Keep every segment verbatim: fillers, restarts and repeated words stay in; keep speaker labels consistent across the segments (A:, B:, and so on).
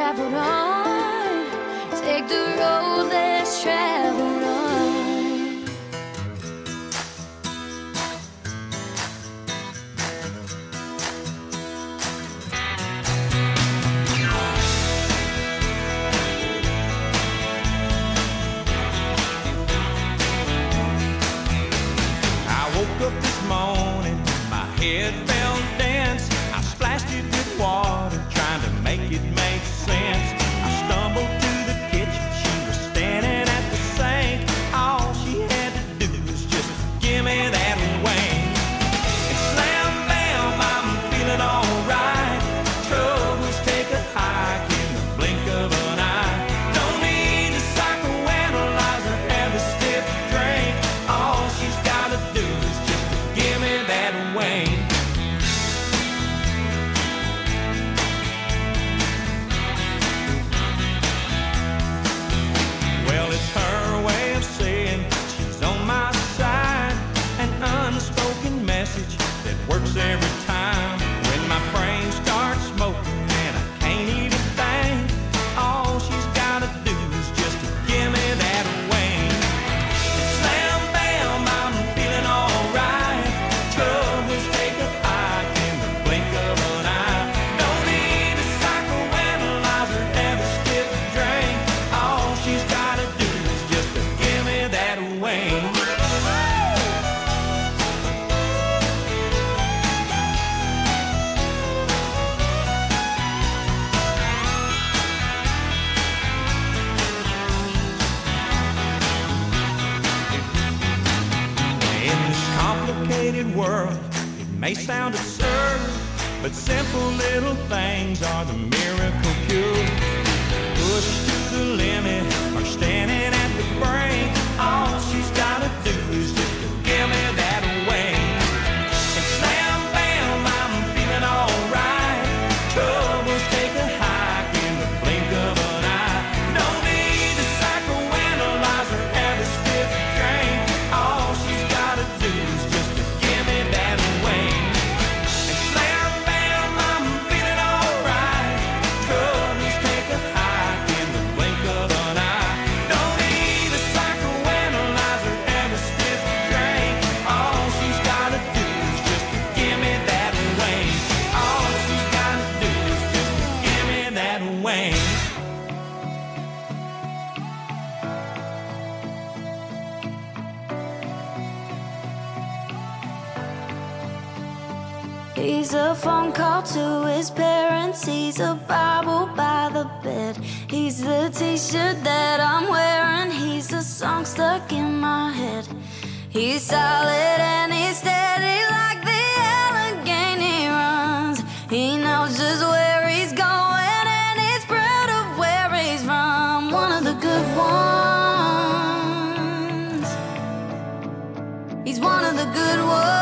A: traveled on. Take the road less traveled on.
B: Up this morning, my head felt dense. I splashed it with water, trying to make it make sense. I stumbled to the kitchen, she was standing at the sink. All she had to do was just give me that wing. And slam bam, I'm feeling alright. Troubles take a hike in the blink of an eye. Don't need to psychoanalyze or have a stiff drink. All she's gotta do is give me that wing. Well, it's her way of saying she's on my side. An unspoken message that works every time. When my brain starts smoking and I can't even think, all she's gotta do is just to give me that wing. And slam bam, I'm feeling alright. Troubles take a hike in the blink of an eye. Don't need a psychoanalyze or have a stiff drink. All she's gotta do is just to give me that wing. In this complicated world, it may sound absurd, but simple little things are the miracle cure. Pushed to the limit or standing at the brink, all she's gotta do is just to give me that wing. And slam bam, I'm feeling alright. Troubles take a hike in the blink of an eye. Don't need to psychoanalyze or have a stiff drink. All she's gotta do is just to give me that wing. And slam bam, I'm feeling alright. Troubles take a hike in the blink of an eye. Don't need a psychoanalyze or have a stiff drink. All she's gotta do is just to give me that wing. All she's gotta do is just to give me that wing.
A: He's a phone call to his parents. He's a Bible by the bed. He's the t-shirt that I'm wearing. He's a song stuck in my head. He's solid and he's steady like the Allegheny runs. He knows just where he's going and he's proud of where he's from. One of the good ones. He's one of the good ones.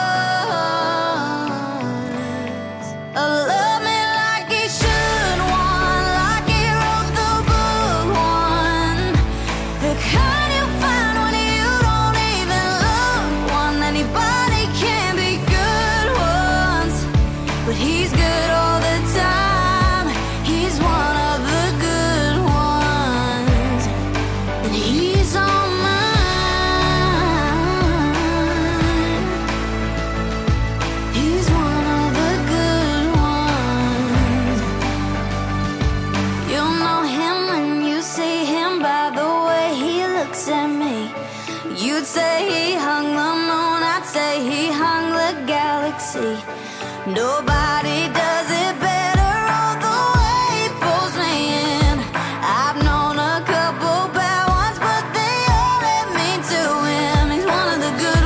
A: Love me like he should, one like he wrote the book, one the kind you find when you don't even look, one anybody can be good ones, but he's good all the time. He's one of the good ones, and he's on mine. He's one of the good ones. You'll know him when you see him by the way he looks at me. You'd say he hung the moon, I'd say he hung the galaxy. Nobody does it better, all the way he pulls me in. I've known a couple bad ones, but they all led me to him. He's one of the good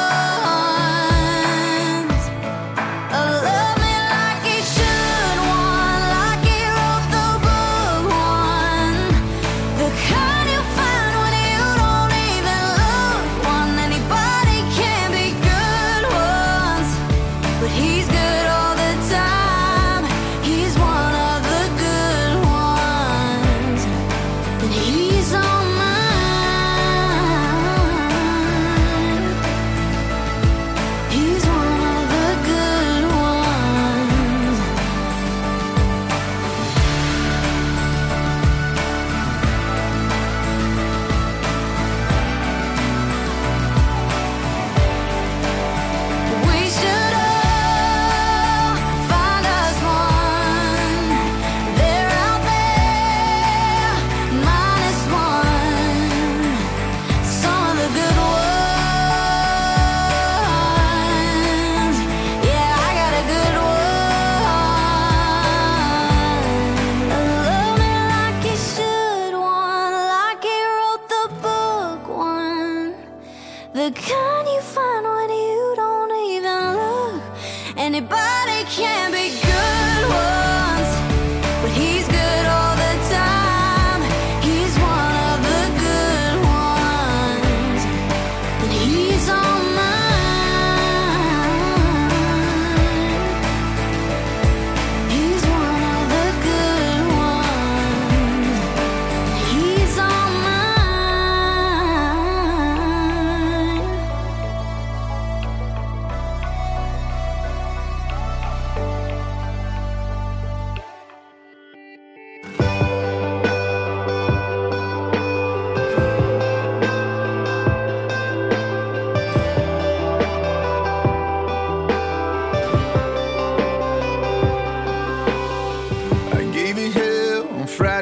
A: ones. Love me like he should, one like he wrote the book, one the kind you find when you don't even look, one anybody can be good ones, but he's good all the time.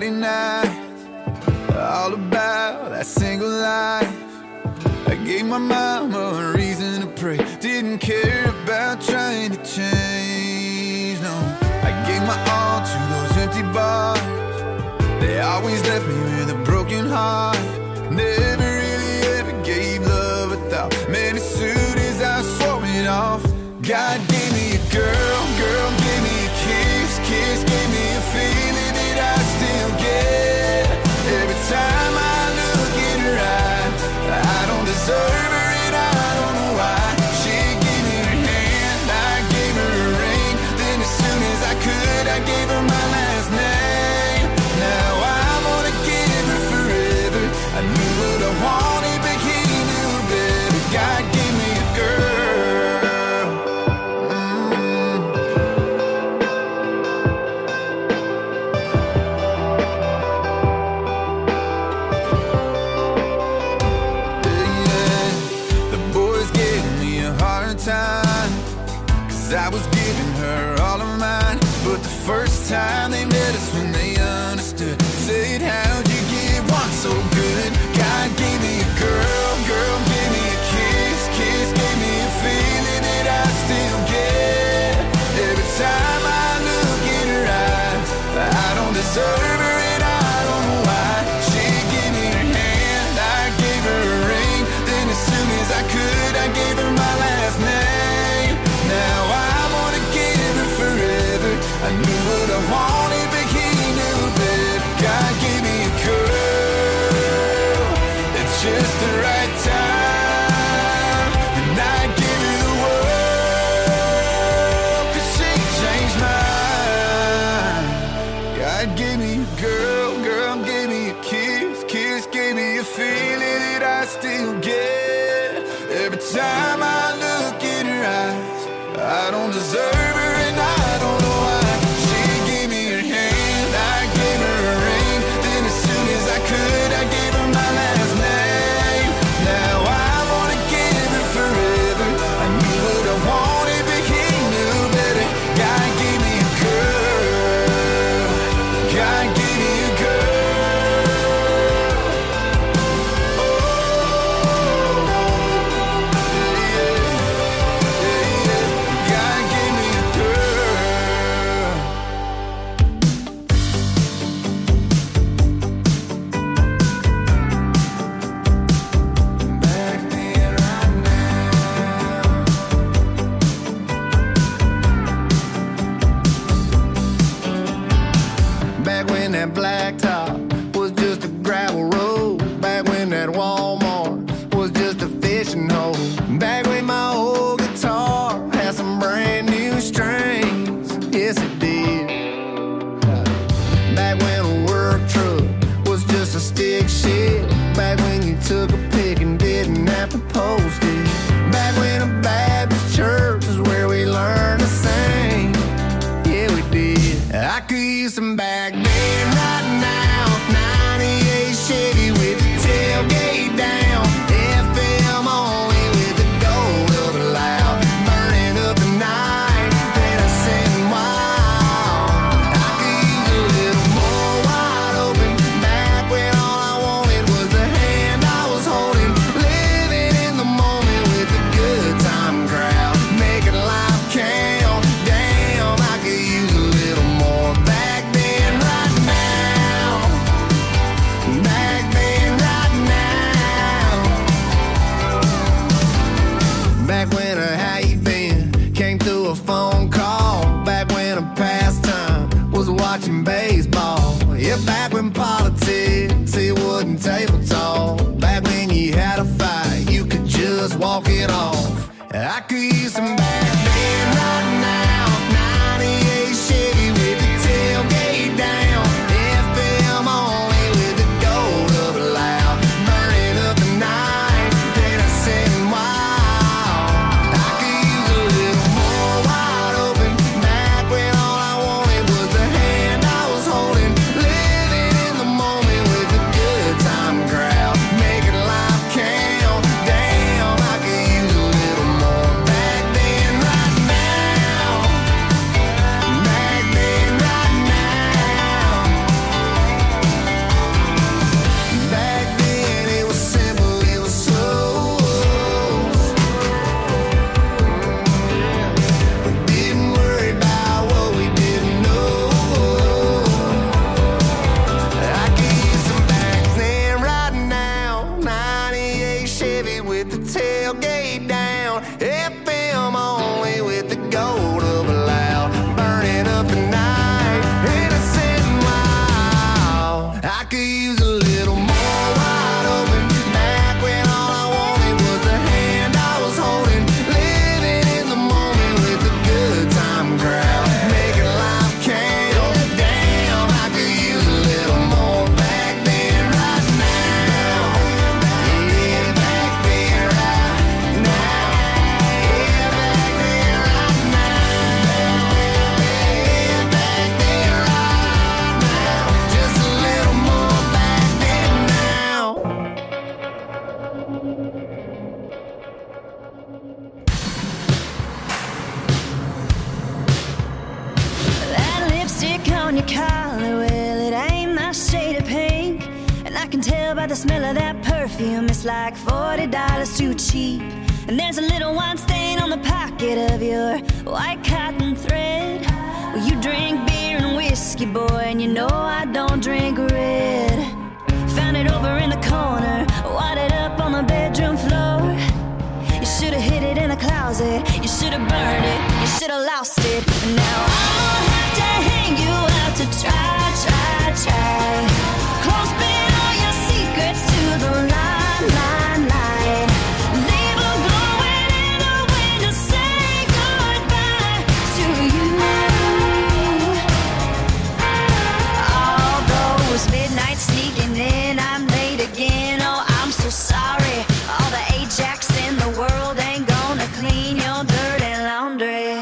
C: late nights, all about that single life. I gave my mama a reason to pray, didn't care about trying to change, no. I gave my all to those empty bars, they always left me with a broken heart. Never really ever gave love a thought, man, as soon as I swore it off. God gave me a girl, girl gave me a kiss, kiss gave me a feeling that I still get. Every time I look in her eyes, I don't deserve her and I don't know why. She gave me her hand, I gave her a ring, then as soon as I could I gave her my last name. Now I'm gonna give her forever, I knew what I wanted but he knew better. God gave me a girl. I was giving her all of mine, but the first time they met us when they understood, said how'd you give one so good? God gave me a girl, girl gave me a kiss, kiss gave me a feeling that I still get. Every time I look in her eyes, I don't deserve her and I don't know why. She gave me her hand, I gave her a ring, then as soon as I could I gave her my last name. Now I'm gonna give her forever, I knew what I wanted but he knew better. God gave me a girl at just the right time, and I give her the world, cause she changed mine. God gave me a girl, girl gave me a kiss, kiss gave me a feeling that I still get. Every time I look in her eyes, I don't deserve her and I don't know why. She gave me her hand, I gave her a ring, then as soon as I could I gave her my last name. Now I wanna give her forever, I knew what I wanted but he knew better. God gave me a girl, God gave me a girl. That blacktop was just a gravel road. Back when that Walmart was just a fishing hole. Back when my old guitar had some brand new strings. Yes, it did. Back when a work truck was just a stick shift. Back when you took a pic and didn't have to post it. Back when a Baptist church is where we learned to sing. Yeah, we did. I could use some back then. Right now, ninety-eight Chevy with the tailgate down, F M only with the door loud, burning up the night, then I sing wild. I could use a little more wide open, back when all I wanted was I could use a little more wide open. Back when all I wanted was the hand I was holding. Living in the moment with a good time crowd. Making life count. Damn, I could use a little more back then right now. Yeah, back then right now. Yeah, back then right now. Yeah, back then right now. Just a little more back then now.
A: That lipstick on your collar, well, it ain't my shade of pink. And I can tell by the smell of that perfume, it's like forty dollars too cheap. And there's a little wine stain on the pocket of your white cotton thread. Well, you drink beer and whiskey, boy, and you know I don't drink red. Found it over in the corner, wadded up on the bedroom floor. You should've hid it in the closet, you should've burned it, you should've lost it. And now I'll have to hang you out to try, try, try. Clothespin all your secrets to the line, line, line. Leave a glowing in the wind to say goodbye to you. All those midnights sneaking in, I'm late again, oh I'm so sorry. All the Ajax in the world ain't gonna clean your dirty laundry.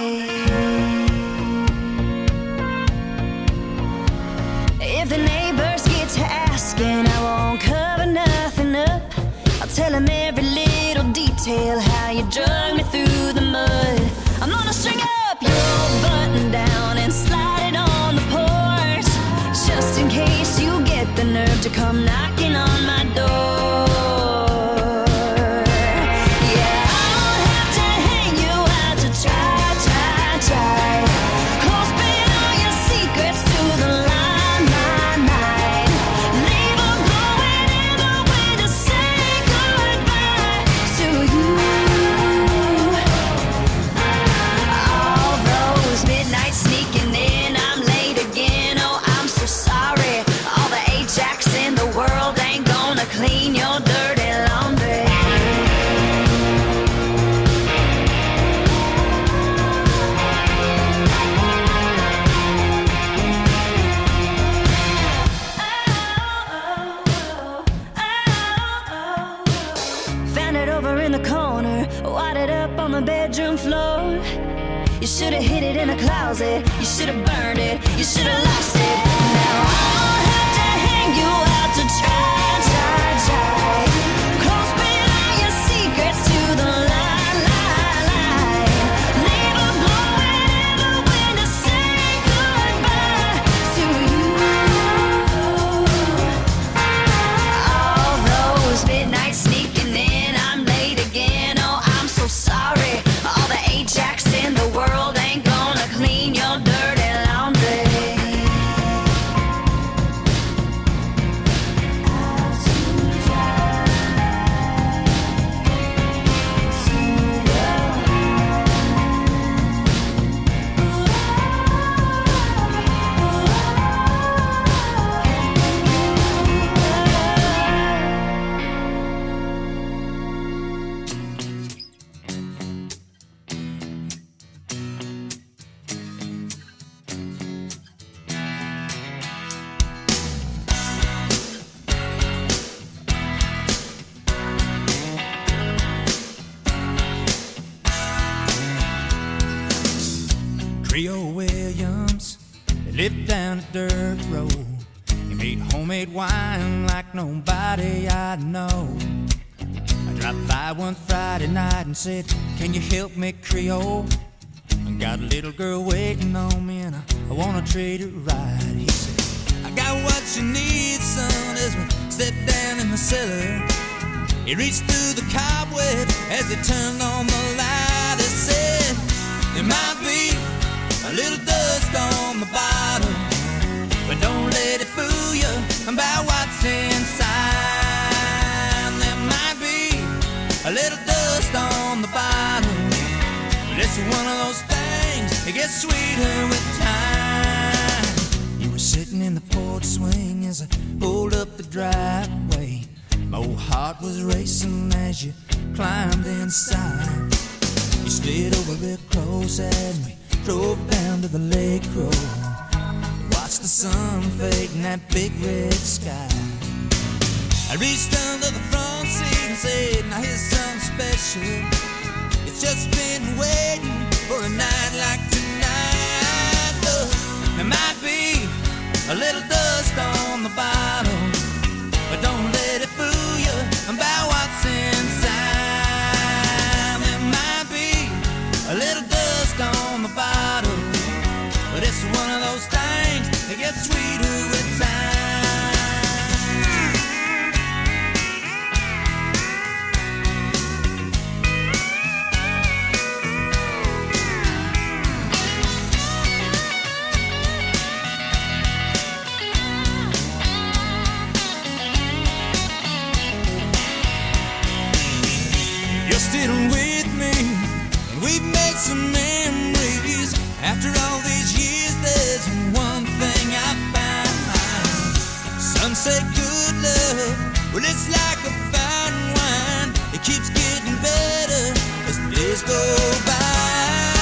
A: If the neighbors get to asking, I won't cover nothing up. I'll tell them every little detail, how you drug me through the mud. I'm gonna string up your old button down and slide it on the porch, just in case you get the nerve to come knocking on my door. Yeah, I'll have to hang you out to try, try, try. Clothespin all your secrets to the line, line, line. Leave a glowing in the wind to say goodbye to you. All those midnights sneaking in, I'm late again, oh I'm so sorry. All the Ajax in the world ain't gonna clean your dirty laundry. Found it over in the corner, wadded up on the bedroom floor. You should've hid it in a closet, you should've burned it, you should've lost it. Now I'll have to hang you out to try, try, try. Clothespin all your secrets to the line, line, line. Leave a glowing in the wind to say goodbye to you. All those midnights sneaking in, I'm late again, oh I'm so sorry. All the Ajax in the world ain't gonna clean your dirty laundry.
B: Creole Williams, they lived down a dirt road. He made homemade wine like nobody I know. I dropped by one Friday night and said, can you help me, Creole? I got a little girl waiting on me and I, I wanna treat her right. He said, I got what you need, son, as we stepped down in the cellar. He reached through the cobwebs as he turned on the light. He said, there might be a little dust on the bottom, but don't let it fool you about what's inside. There might be a little dust on the bottom, but it's one of those things that gets sweeter with time. You were sitting in the porch swing as I
D: pulled up the driveway. My old heart was racing as you climbed inside. You slid over real close as we drove down to the lake road. Watched the sun fade in that big red sky. I reached under the front seat and said, now here's something special. It's just been waiting for a night like tonight. Look, there might be a little dust on the bottom, but don't let it fool you about what's inside. There might be a little dust on the bottom, but it's one of those things that gets sweeter with time. You're still with me, and we've made some memories. After all these years, there's one thing I found. Some say good love, well, it's like a fine wine. It keeps getting better as the days go by.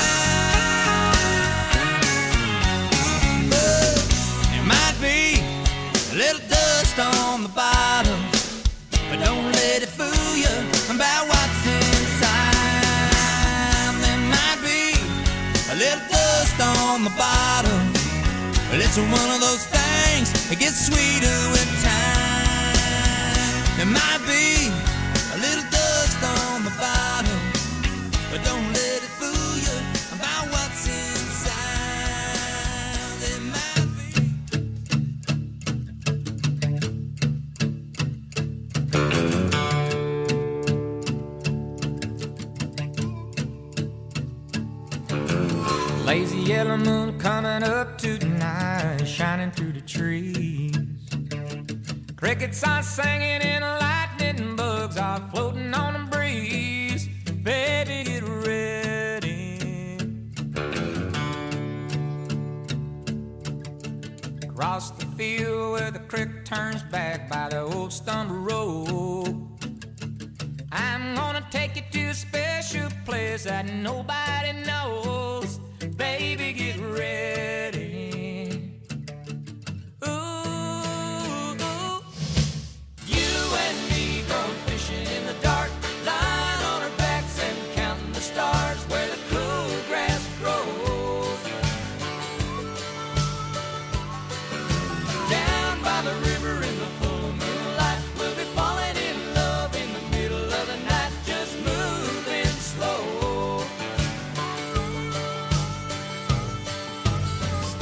D: But there might be a little dust on the bottom, but don't let it fool you about what's inside. There might be a little dust on the bottom, but it's one of those things that gets sweeter with time. There might be a little dust on the bottom, but don't let it fool you about what's inside. There might be.
E: Lazy yellow moon coming up tonight, shining through the trees. Crickets are singing and lightning bugs are floating on the breeze. Baby, get ready. Across the field where the creek turns back by the old stumble road, I'm gonna take you to a special place that nobody knows. Baby, get ready. Ooh, ooh. You and me going fishing in the dark, lying on our backs and counting the stars where the cool grass grows. Down by the river in the full moonlight, we'll be falling in love in the middle of the night, just moving slow.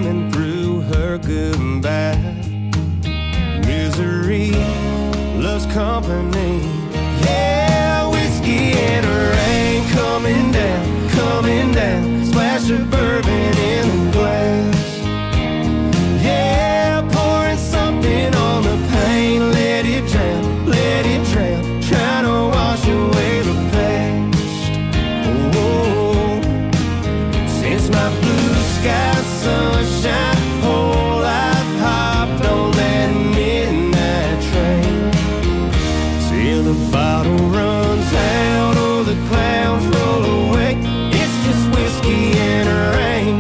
F: swimming through her good and bad. Misery loves company. Yeah, whiskey and rain coming down, coming down. Splash of bourbon in the glass. Yeah, pouring something on the pain. Let it drown, let it drown. Trying to wash away the past. Oh, since my blue sky sunshine, whole life hopped on that midnight train. Till the bottle runs out or the clouds roll away. It's just whiskey and rain.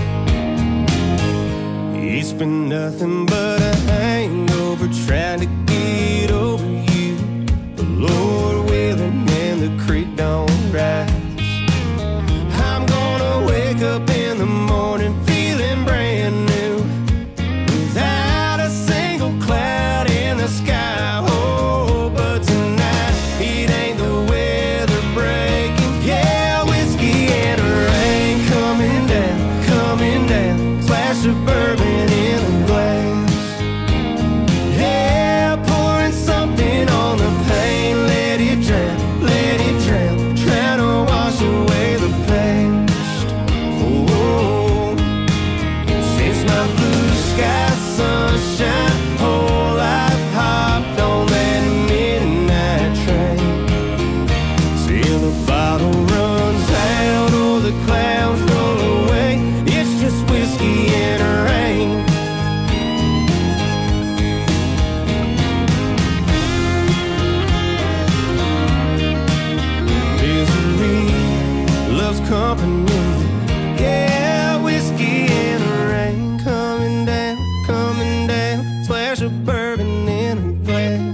F: It's been nothing but a hangover trying to get over you. The Lord willing and the creek don't rise. I'm gonna wake up in the morning feeling brand new, without a single cloud in the sky. Oh, but tonight it ain't the weather breaking. Yeah, whiskey and rain coming down, coming down. Splash of bourbon in a glass. Yeah, pouring something on the pain. Let it drown, let it drown. Trying to wash away the past. Oh, since my blue sky sunshine, whole life hopped on that midnight train. Till the bottle runs out or the clouds roll away. It's just whiskey and rain. Misery loves company. Yeah, whiskey and rain coming down, coming down. Splash of bourbon in a glass.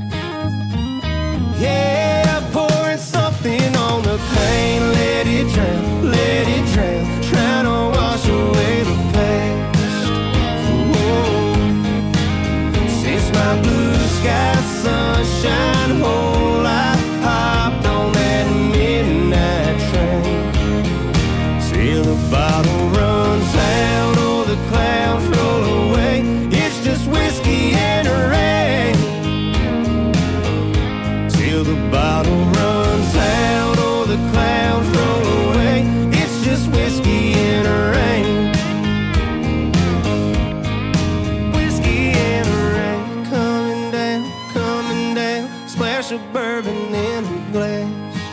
F: Yeah, pouring something on the pain. Let it drown, let it drown. Trying to wash away the past. Whoa. Since my blue sky sunshine, whole life hopped on that midnight train. Till the bottle runs out or the clouds roll away. It's just whiskey and rain. Till the bottle runs out or the clouds roll away. It's just whiskey and rain. Whiskey and rain coming down, coming down. Splash of bourbon in a glass.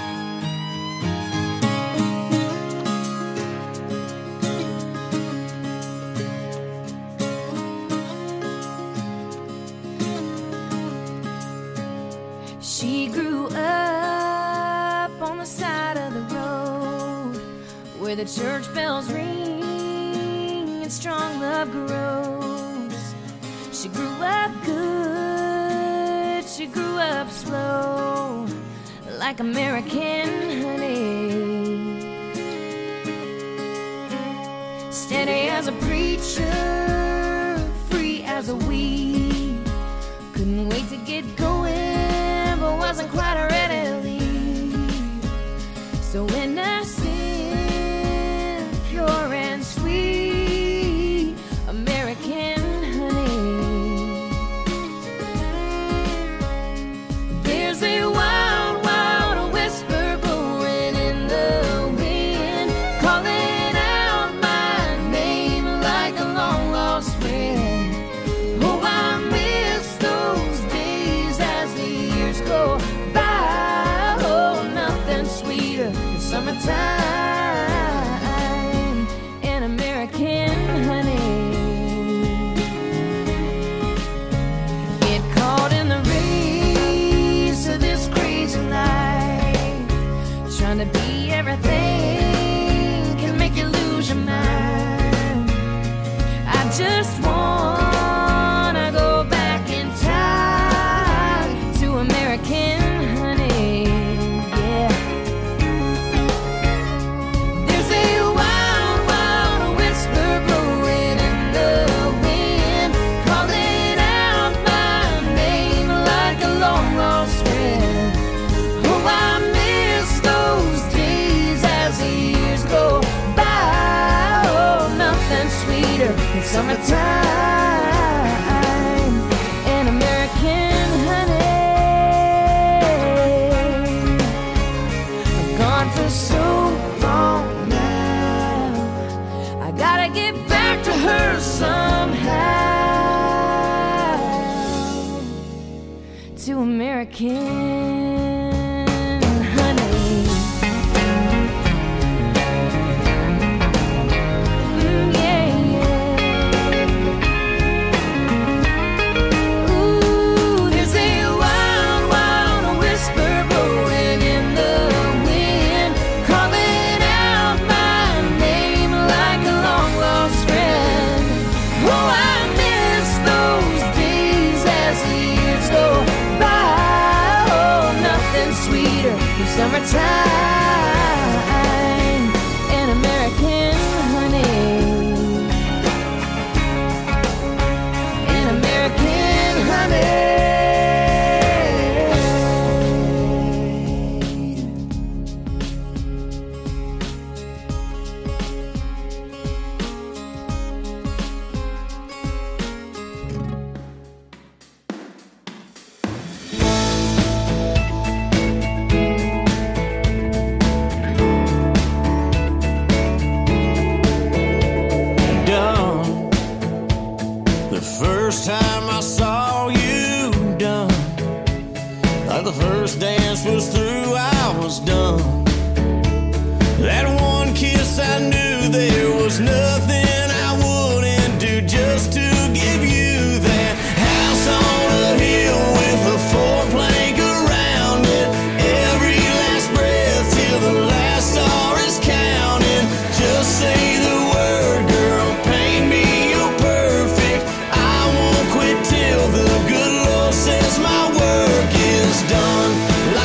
A: She grew up on the side of the road where the church bells ring and strong love grows. She grew up good, she grew up slow, like American honey. Steady as a preacher, free as a weed. Couldn't wait to get going, but wasn't quite ready to leave. So innocent, pure and sweet, American honey. There's a wild, wild whisper blowing in the wind, calling out my name like a long lost friend. Oh, I miss those days as the years go by. Oh, nothing sweeter than summertime and American honey. Get caught in the race of this crazy life, trying to be everything can make you lose your mind. I just wanna go back in time to American honey. Yeah. There's a wild, wild whisper blowing in the wind, calling out my name like a long lost friend. Oh, I miss those days as the years go by. Oh, nothing sweeter than summertime summertime and American honey. I've gone for so long now, I gotta get back to her somehow. To American honey. Mm, yeah, yeah. Ooh, there's a wild, wild whisper blowing in the wind, calling out my name like a long lost friend. Oh, I miss those days as the years go by. Oh, nothing sweeter than summertime and American honey. And American honey.
F: Done. The first time I saw you done, like the first dance was through, I was done. That one kiss, I knew there was nothing I wouldn't do just to give you that house on a hill with a four plank around it. Every last breath till the last star is counting. Just say the word, girl, paint me, you're perfect. I won't quit till the good Lord says my work is done.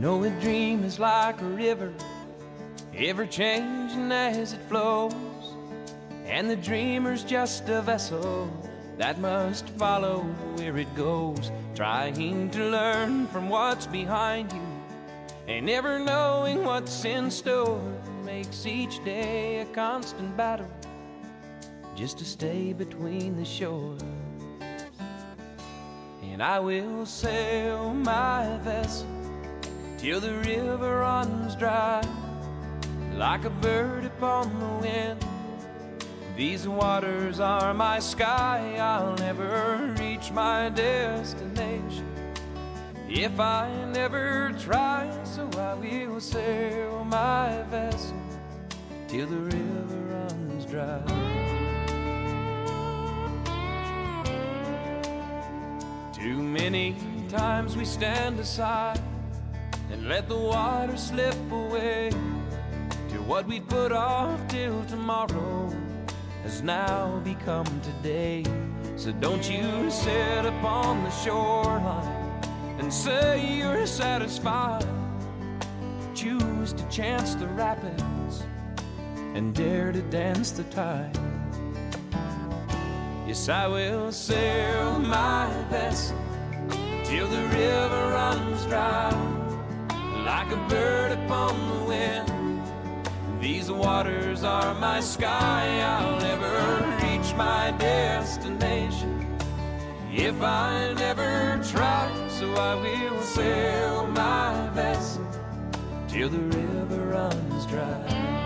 G: know a dream is like a river, ever changing as it flows, and the dreamer's just a vessel that must follow where it goes, trying to learn from what's behind you and never knowing what's in store makes each day a constant battle just to stay between the shore. And I will sail my vessel till the river runs dry, like a bird upon the wind. These waters are my sky, I'll never reach my destination if I never try. So I will sail my vessel till the river runs dry. Too many times we stand aside and let the water slip away to what we put off till tomorrow has now become today. So don't you sit upon the shoreline and say you're satisfied. Choose to chance the rapids and dare to dance the tide. Yes, I will sail my vessel till the river runs dry, like a bird upon the wind. These waters are my sky, I'll never reach my destination if I never try. So I will sail my vessel till the river runs dry.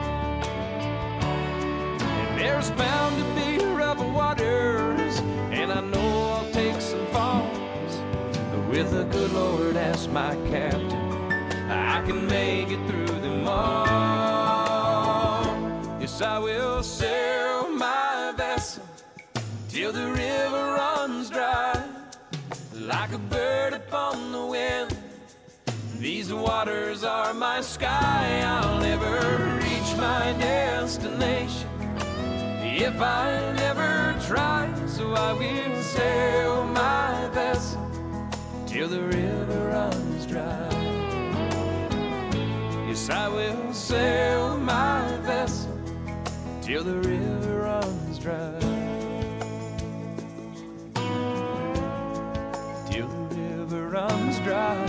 G: And there's bound to be rough waters, and I know I'll take some falls, but with the good Lord as my captain, I can make it through them all. Yes, I will sail my vessel till the river runs dry, like a bird upon the wind. These waters are my sky, I'll never reach my destination if I never try. So I will sail my vessel till the river runs dry. Yes, I will sail my vessel till the river runs dry. Till the river runs dry.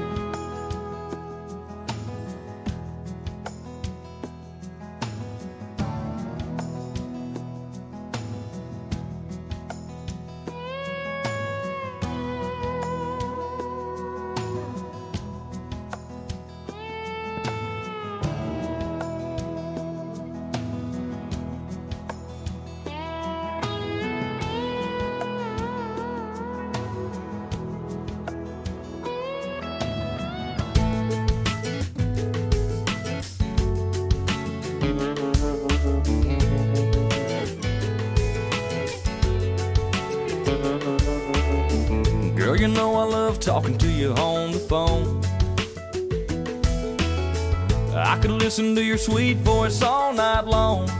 G: Girl, you know I love talking to you on the phone. I could listen to your sweet voice all night long.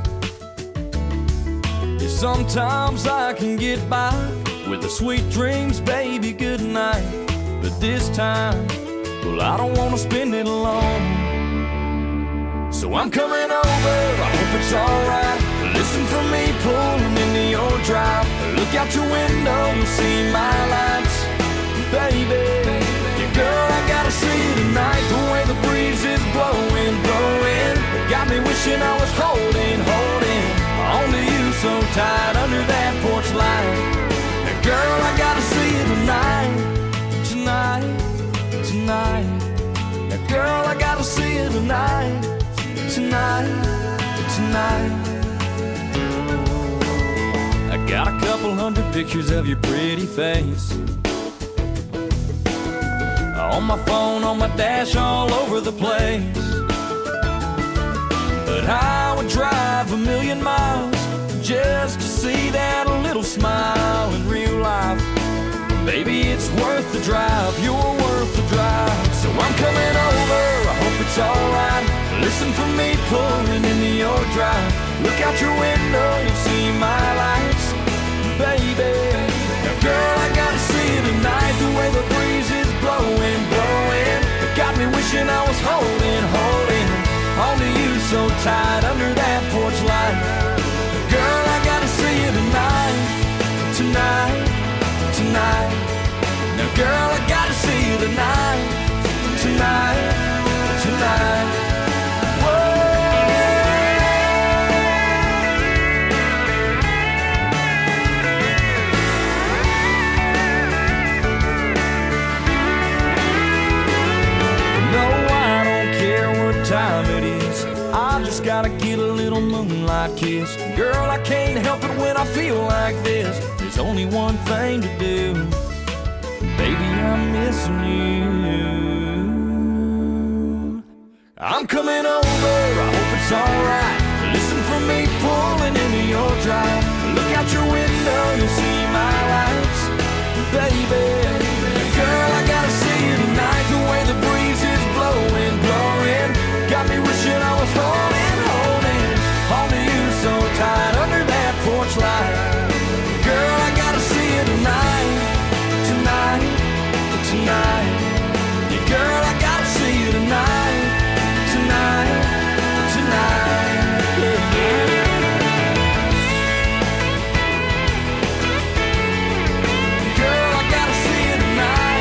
G: Yeah, sometimes I can get by with the sweet dreams, baby, good night. But this time, well, I don't want to spend it alone. So I'm coming over, I hope it's alright. Listen for me pulling into your drive. Look out your window, you'll see my lights. Baby, yeah, girl, I gotta see you tonight. The way the breeze is blowing, blowing, got me wishing I was holding, holding on to you so tight under that porch light. Now, girl, I gotta see you tonight, tonight, tonight. Now, girl, I gotta see you tonight, tonight, tonight. I got a couple hundred pictures of your pretty face on my phone, on my dash, all over the place. But I would drive a million miles just to see that little smile in real life. Baby, it's worth the drive, you're worth the drive. So I'm coming over, I hope it's alright. Listen for me pulling into your drive. Look out your window, you'll see my lights. Baby, now girl, I gotta see you tonight. The way the breeze is blowing, blowing, it got me wishing tight under that porch light. Girl, I gotta see you tonight, tonight, tonight. Now, girl, I gotta see you tonight, tonight, tonight. Gotta get a little moonlight kiss. Girl, I can't help it when I feel like this. There's only one thing to do. Baby, I'm missing you. I'm coming over, I hope it's alright. Listen for me pulling into your drive. Look out your window, you'll see my lights. Baby, girl, I gotta see you tonight. The way the breeze is blowing, blowing, got me wishing I was holding onto you so tight under that porch light. Girl, I gotta see you tonight, tonight, tonight. Yeah, girl, I gotta see you tonight, tonight, tonight. Yeah, yeah. Girl, I gotta see you tonight.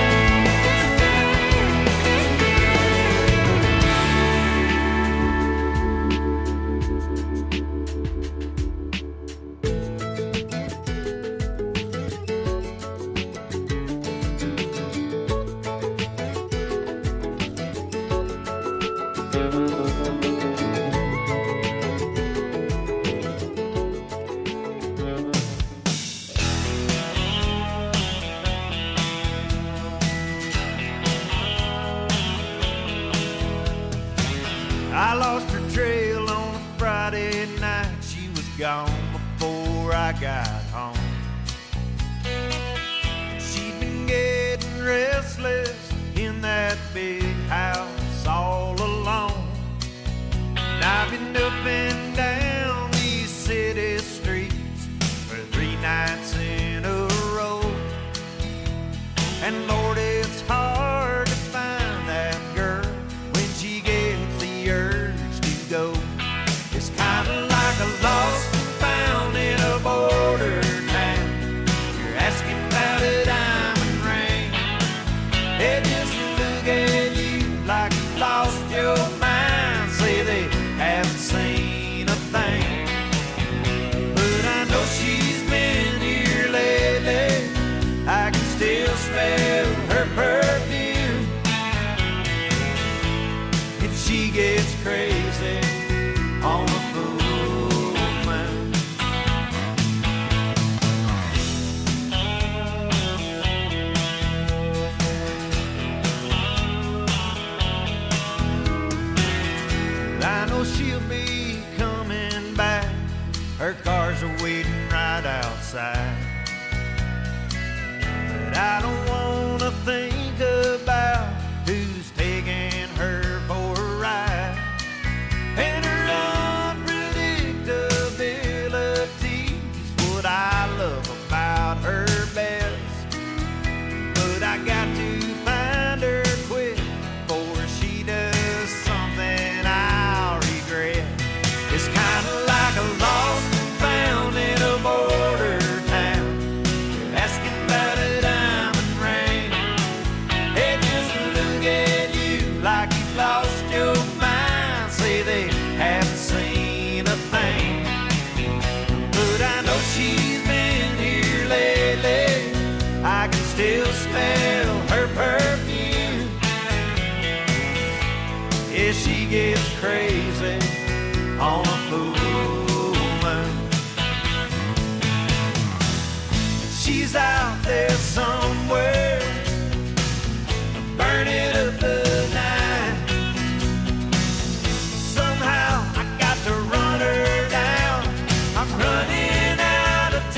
C: I lost her trail on a Friday night. She was gone before I got home. She'd been getting restless in that big house all alone. And I've been up and down these city streets for three nights in a row. And Lord, it's hard to find that girl when she gets the urge to go. It's kind of like a lost and found in a border town. You're asking about a diamond ring. They just look at you like you lost your mind. Say they haven't seen a thing. But I know she's been here lately. I can still smell her perfume. And she gets crazy on a full moon. I know she'll be coming back. Her cars are waiting right outside. But I don't wanna think about who's taking her for a ride. And her unpredictability's what I love about her best. But I got to find her quick before she does something I'll regret. It's kinda like a lost and found in a border town. You're asking about a diamond ring. They just look at you like you've lost your mind. Say they haven't seen a thing. But I know she's been here lately. I can still smell her perfume. Yeah, she gets crazy on a full moon. She's out there somewhere, burning up the night. Somehow I got to run her down. I'm running out of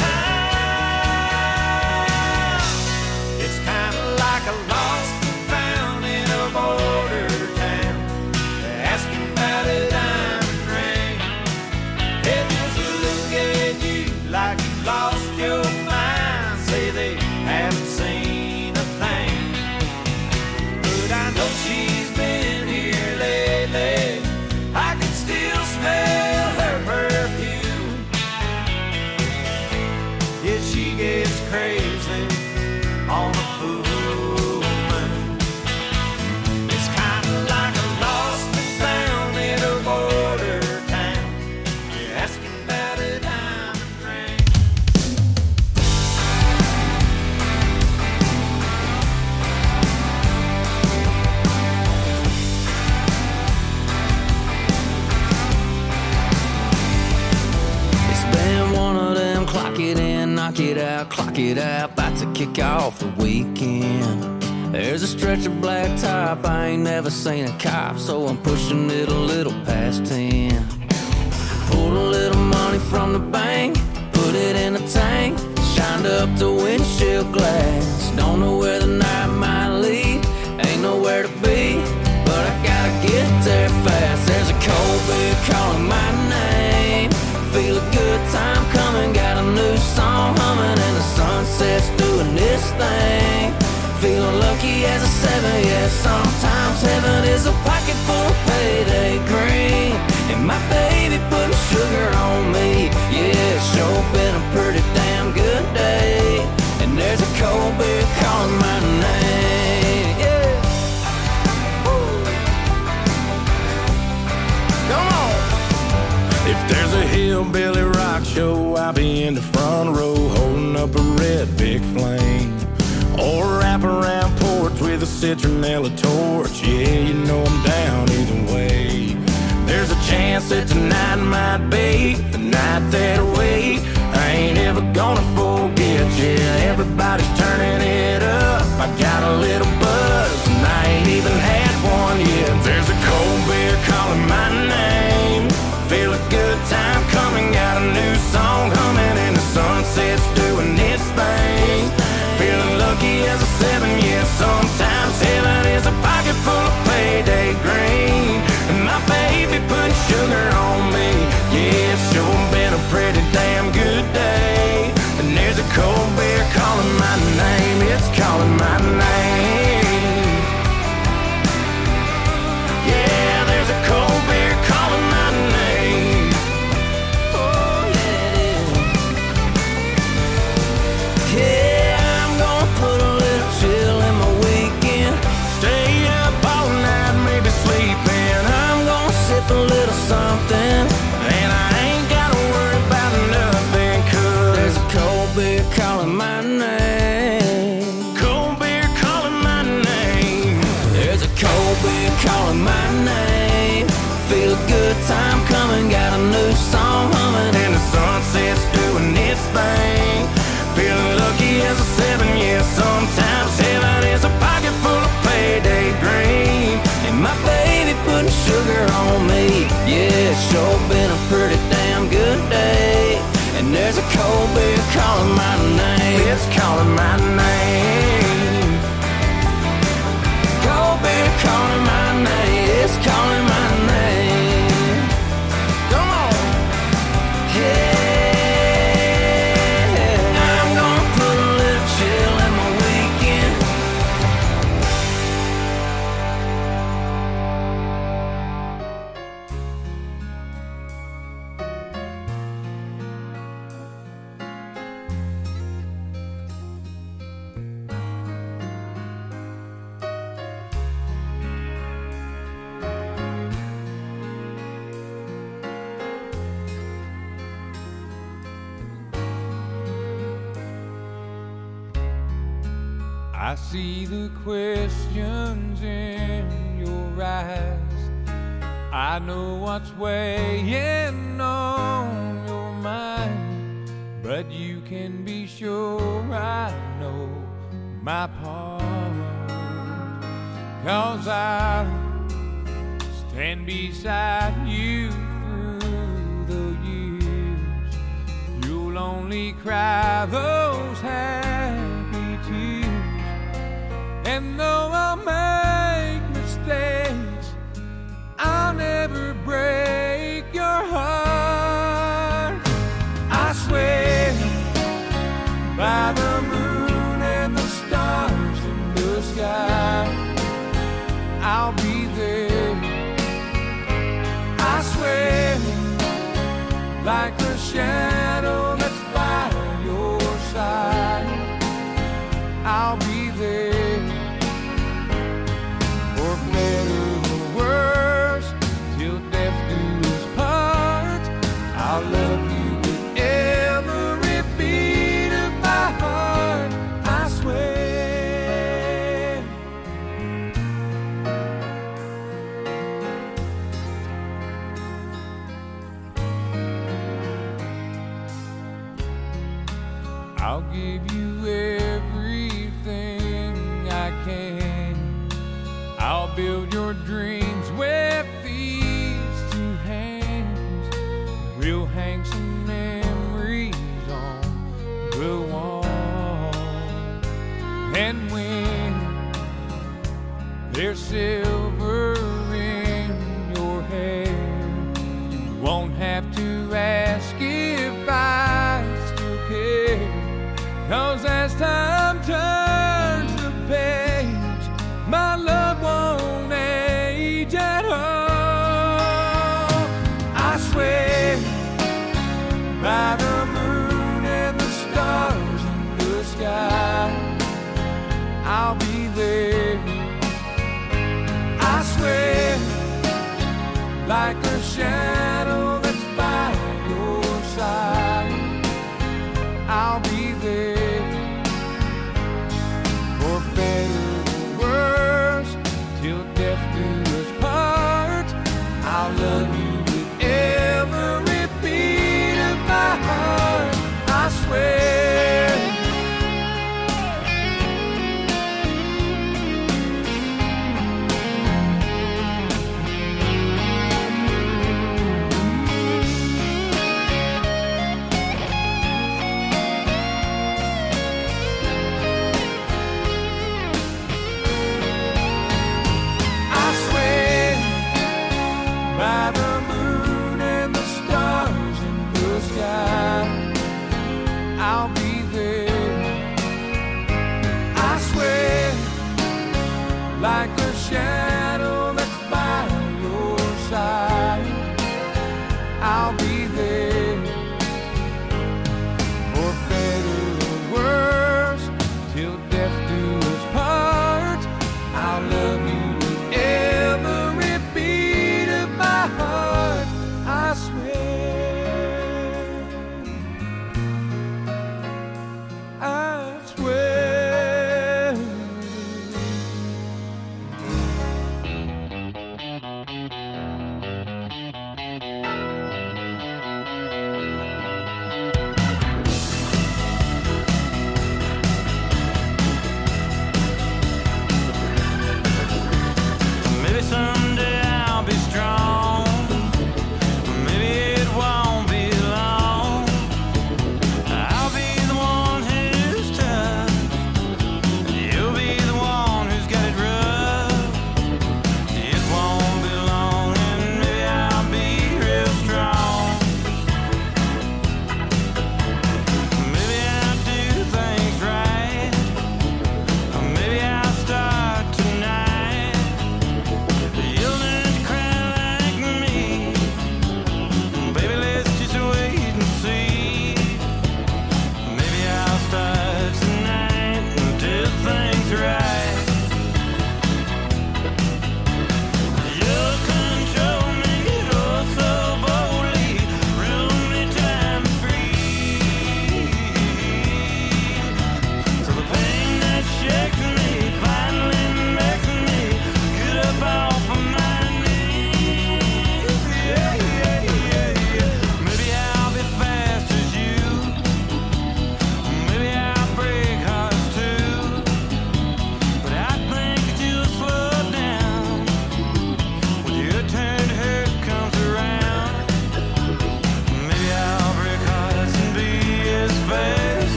C: time. It's kind of like a lost and found in a border town. They're asking about a diamond ring. They just look at you like you lost your mind. Say they haven't seen a thing. But I know she's been here lately. I can still smell
D: out, clock it out, about to kick off the weekend. There's a stretch of black top, I ain't never seen a cop, so I'm pushing it a little past ten. Pulled a little money from the bank, put it in a tank, shined up the windshield glass. Don't know where the night might lead, ain't nowhere to be, but I gotta get there fast. There's a cold beer calling my name, feel a good time coming, got a new song humming, and the sunset's doing this thing. Feeling lucky as a seven, yeah, sometimes heaven is a pocket full of payday green, and my baby putting sugar on me, yeah, it's sure been a pretty damn good day, and there's a cold beer calling my name, yeah. Woo. Come on.
G: If there's a hillbilly rock show, I'll be in the front row holding up a red big flame, or wrap around porch with a citronella torch. Yeah, you know I'm down either way. There's a chance that tonight might be the night that I wait. I ain't ever gonna forget, yeah, everybody's turning it up. I got a little buzz and I ain't even had one yet. There's a cold beer calling my name, feel a good time coming, got a new song humming, and the sunset's doing its thing. Feeling lucky as a seven, yeah, sometimes heaven is a pocket full of payday green, and my baby putting sugar on me, yeah, it's sure been a pretty damn good day, and there's a cold beer calling my name, it's calling my name, yeah, there's a cold beer calling my name, oh yeah it is, yeah. Put a little chill in my weekend, stay up all night, maybe sleeping. I'm gonna sip a little something, and I ain't gotta worry about nothing, cause there's a cold beer calling my name. Cold beer calling my name. There's a cold beer calling my name. Feel a good time coming, got a new song humming, and the sunset's doing its thing. Feeling lucky as a seven, yeah, sometimes heaven is a pocket full of payday green, and my baby putting sugar on me, yeah, it's sure been a pretty damn good day, and there's a cold beer calling my name, it's calling my name, cold beer calling my name, it's calling my name, come on, yeah.
E: I see the questions in your eyes, I know what's weighing on your mind, but you can be sure I know my part, 'cause I'll stand beside you through the years. You'll only cry those happy tears, and though I'll make mistakes, I'll never break your heart. I swear by the moon and the stars in the sky, I'll be there. I swear like a shadow that's by your side, I'll be there.
H: I'll give you everything I can. I'll build your dreams with these two hands. We'll hang some memories on the wall. And when there's silver in your hair, you won't have to ask if I still care. 'Cause as time turns the page, my love won't age at all. I swear by the moon and the stars in the sky, I'll be there. I swear, like a shadow that's by your side, I'll be there. For better or worse, till death do us part, I'll love you with every beat of my heart. I swear.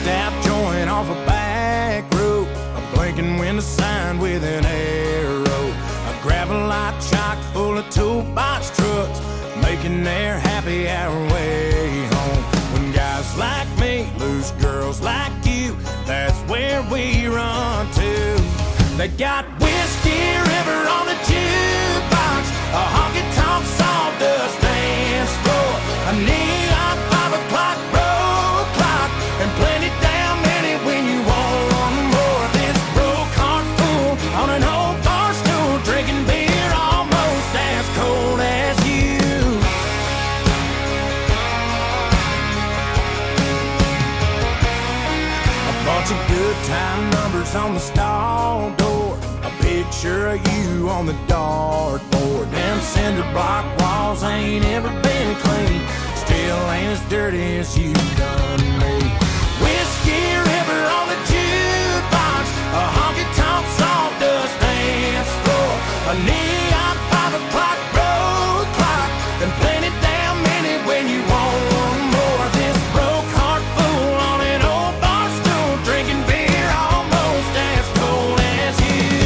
B: smoked out joint off a back road, a blinking window sign with an arrow, a gravel-light chock full of toolbox trucks, making their happy hour way home. When guys like me lose girls like you, that's where we run to. They got Whiskey River on the jukebox, a honky-tonk sawdust dance floor, a neon five o'clock road clock, and plenty damn many when you want one more. This broke heart fool on an old bar stool, drinking beer almost as cold as you. A bunch of good time numbers on the stall door, a picture of you on the dartboard. Them cinder block walls ain't ever been clean, still ain't as dirty as you done me. Whiskey River on the jukebox, a honky-tonk sawdust dance floor, a neon five o'clock road clock, and plenty damn many when you want one more. This broke heart fool on an old bar stool, drinking beer almost as cold as you.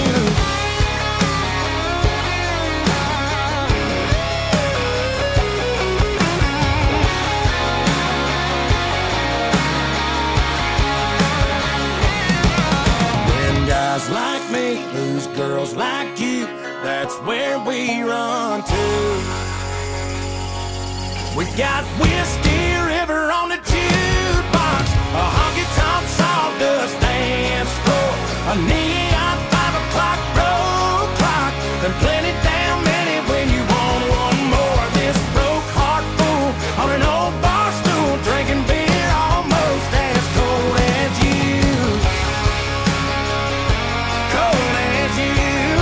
B: When guys like me lose girls like you, that's where we run to. We got Whiskey River on the jukebox, a honky-tonk sawdust dance floor, a neon five o'clock road clock, and plenty damn many when you want one more. This broke heart fool on an old bar stool, drinking beer almost as cold as you. Cold as you.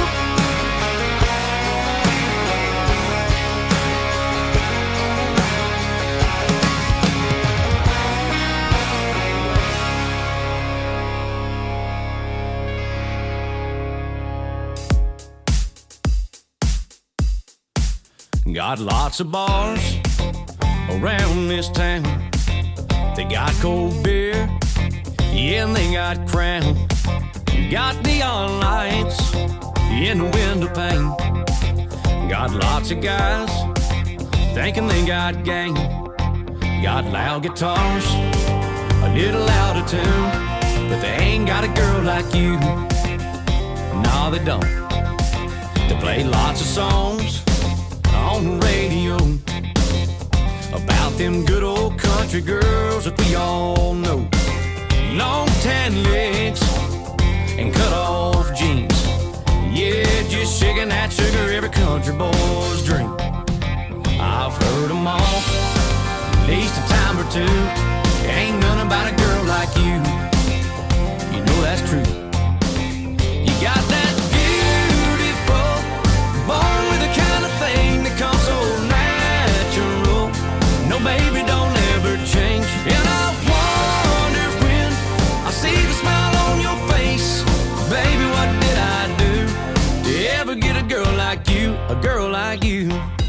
G: Got lots of bars around this town. They got cold beer, yeah, and they got Crown. Got neon lights in the window pane. Got lots of guys thinking they got game. Got loud guitars, a little out of tune, but they ain't got a girl like you. No, they don't. They play lots of songs on the radio about them good old country girls that we all know. Long tan legs and cut off jeans, yeah, just shaking that sugar every country boy's dream. I've heard them all at least a time or two. Ain't none about a girl like you. You know that's true. You got that beautiful, born with the kind of thing that comes so natural. No, baby, don't ever change. And I wonder when I see the smile on your face, baby, what did I do to ever get a girl like you, a girl like you?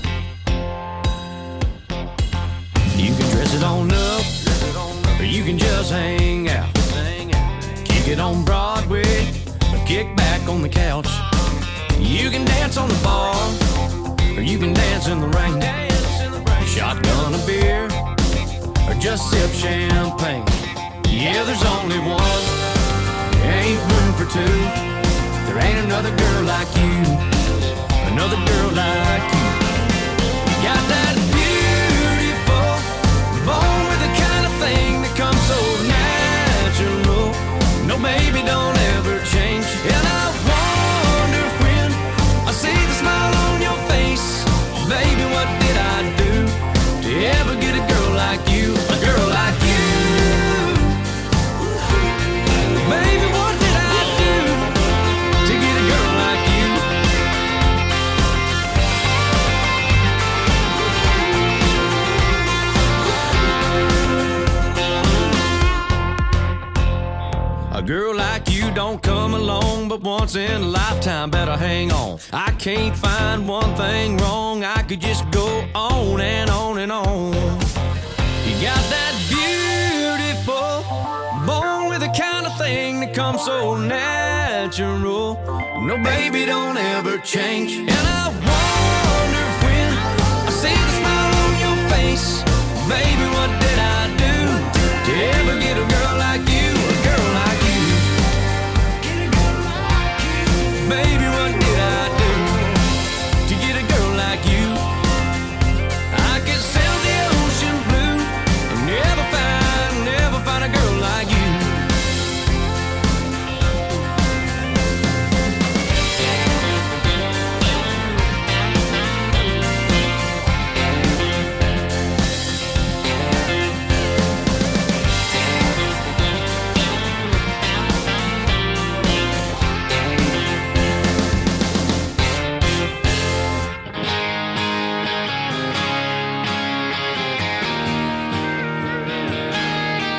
G: You can dress it on up, or you can just hang out. Kick it on Broadway, or kick back on the couch. You can dance on the bar, or you can dance in the rain. Shotgun a beer, or just sip champagne. Yeah, there's only one, there ain't room for two. There ain't another girl like you, another girl like you. You got that beautiful, born with the kind of thing that comes so natural. No, baby, don't ever change. And I wonder when I see the smile on your face, baby, what did I do to ever get a girl like you, a girl like you? Baby, what did I do to get a girl like you? A girl like you don't come along but once in a lifetime, better hang on. I can't find one thing wrong, I could just go on and on and on. You got that beautiful, born come so natural. No, baby, don't ever change. And I want